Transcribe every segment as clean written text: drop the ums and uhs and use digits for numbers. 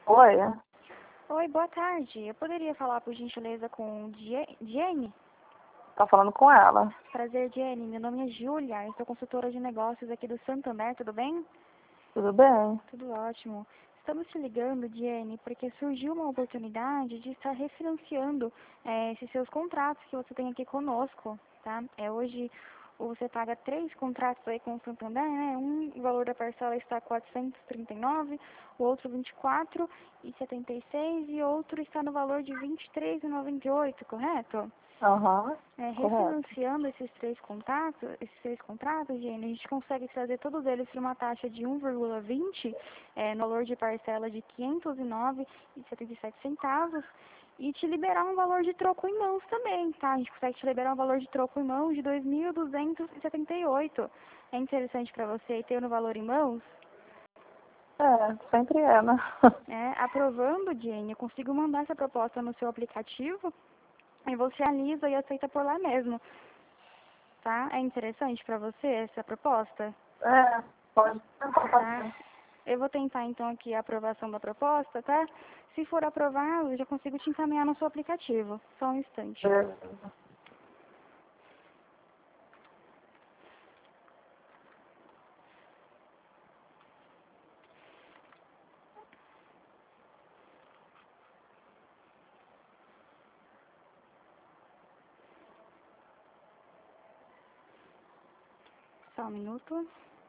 Oi, Oi, boa tarde. Eu poderia falar, por gentileza, com Jenny? tá falando com ela. Prazer, Jenny. Meu nome é Júlia. Eu sou consultora de negócios aqui do Santander, tudo bem? Tudo bem? Tudo ótimo. Estamos te ligando, Jenny, porque surgiu uma oportunidade de estar refinanciando esses seus contratos que você tem aqui conosco, tá? Hoje você paga 3 contratos aí com o Santander, né? O valor da parcela está 439, o outro 24,76 e outro está no valor de 23,98, correto? Aham, correto. Refinanciando esses três contratos, Jenny, a gente consegue trazer todos eles por uma taxa de 1,20, no valor de parcela de R$ 509,77 e te liberar um valor de troco em mãos também, tá? A gente consegue te liberar um valor de troco em mãos de 2.278. É interessante para você ter no valor em mãos? Sempre é, né? Aprovando, Jenny, eu consigo mandar essa proposta no seu aplicativo e você analisa e aceita por lá mesmo. Tá? É interessante para você essa proposta? Pode tentar Tá? fazer. Eu vou tentar então aqui a aprovação da proposta, tá? Se for aprovado, eu já consigo te encaminhar no seu aplicativo. Só um instante. Beleza. Só um minuto.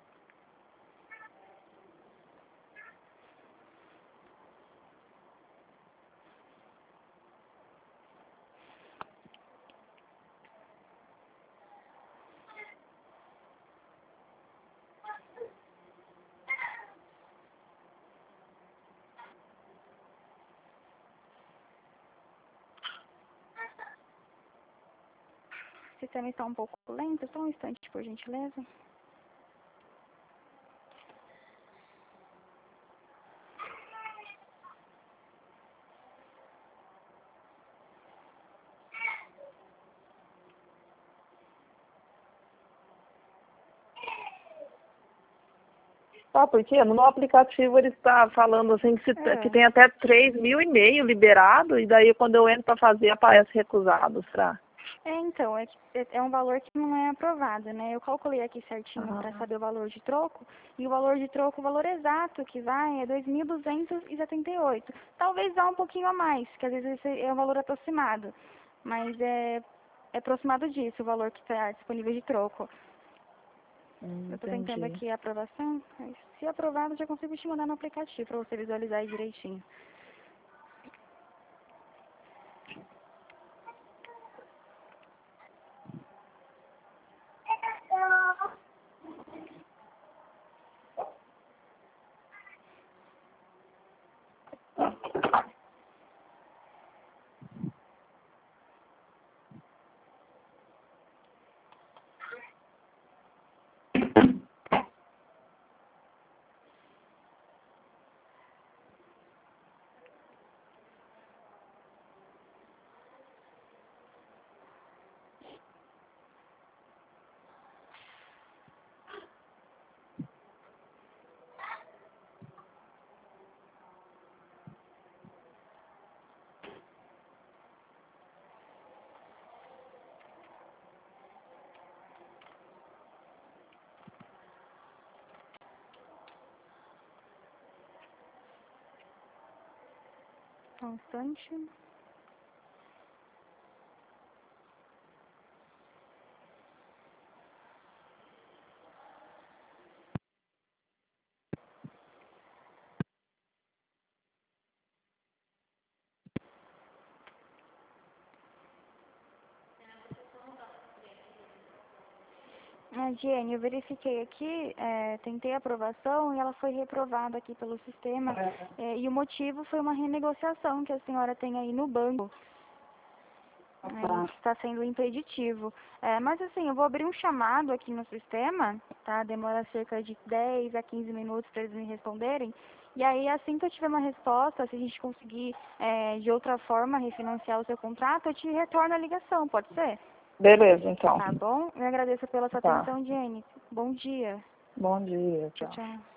O sistema está um pouco lento. Só um instante, por gentileza. Sabe por quê? No meu aplicativo ele está falando assim que tem até 3.500 liberado, e daí quando eu entro para fazer aparece recusado, será? Então, é um valor que não é aprovado, né? Eu calculei aqui certinho para Ah, saber o valor de troco, e o valor de troco, o valor exato que vai é 2.278. Talvez vá um pouquinho a mais, que às vezes esse é um valor aproximado, mas é aproximado disso o valor que está disponível de troco. Eu estou tentando entendi. aqui a aprovação, mas se aprovado já consigo te mandar no aplicativo para você visualizar aí direitinho. Só um instante. Jenny, eu verifiquei aqui, tentei a aprovação e ela foi reprovada aqui pelo sistema. E o motivo foi uma renegociação que a senhora tem aí no banco. Aí está sendo impeditivo. Mas assim, eu vou abrir um chamado aqui no sistema, tá? Demora cerca de 10 a 15 minutos para eles me responderem. E aí, assim que eu tiver uma resposta, se a gente conseguir de outra forma refinanciar o seu contrato, eu te retorno a ligação, pode ser? Beleza, então. Tá bom? Eu agradeço pela sua Tá. atenção, Jenny. Bom dia. Bom dia, Tchau, tchau. tchau.